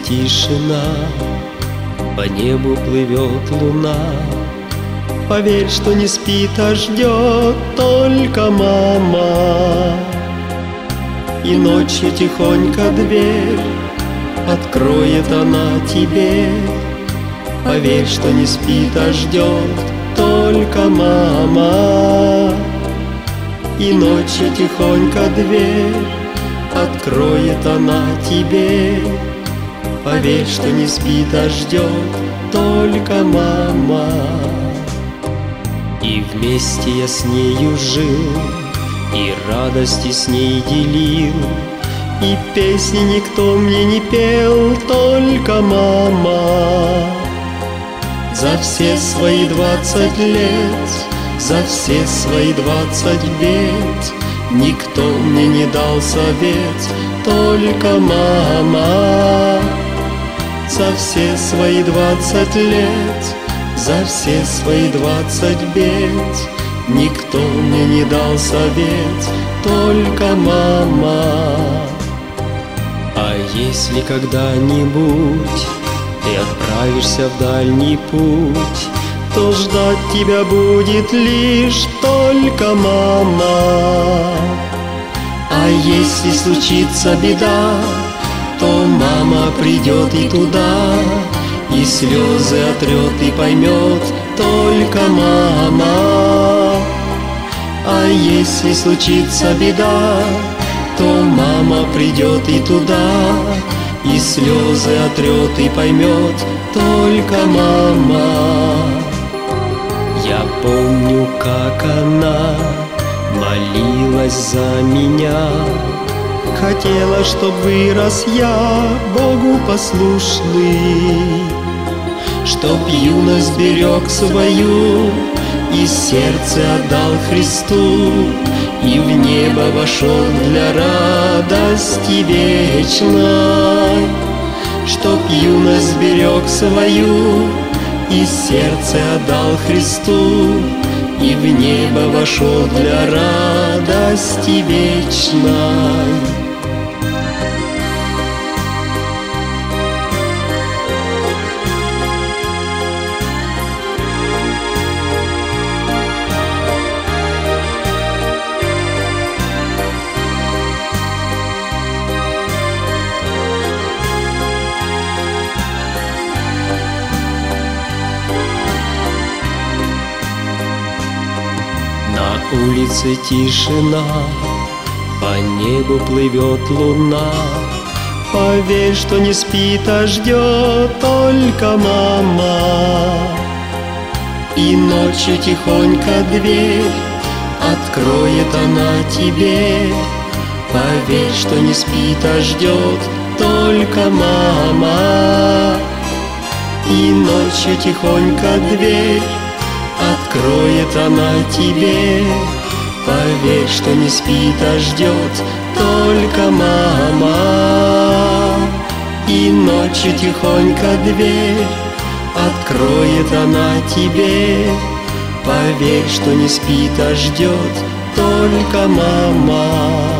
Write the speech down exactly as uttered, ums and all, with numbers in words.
тишина, по небу плывет луна. Поверь, что не спит, а ждет только мама. И ночью тихонько дверь откроет она тебе. Поверь, что не спит, а ждет только мама. И ночью тихонько дверь откроет она тебе. Поверь, что не спит, а ждет только мама. И вместе я с нею жил, и радости с ней делил, и песни никто мне не пел, только мама. За все свои двадцать лет, за все свои двадцать бед никто мне не дал совет, только мама. За все свои двадцать лет, за все свои двадцать бед никто мне не дал совет, только мама. А если когда-нибудь ты отправишься в дальний путь, то ждать тебя будет лишь только мама. А если случится беда, то мама придет и туда, и слезы отрет и поймет только мама. А если случится беда, то мама придет и туда, и слезы отрет и поймет только мама. Я помню, как она молилась за меня, хотела, чтоб вырос я Богу послушный, чтоб юность берег свою и сердце отдал Христу, и в небо вошел для радости вечной. Чтоб юность берег свою и сердце отдал Христу, и в небо вошел для радости вечной. На улице тишина, по небу плывет луна. Поверь, что не спит, а ждет только мама. И ночью тихонько дверь откроет она тебе. Поверь, что не спит, а ждет только мама. И ночью тихонько дверь откроет она тебе. Поверь, что не спит, а ждет только мама. И ночью тихонько дверь откроет она тебе. Поверь, что не спит, а ждет только мама.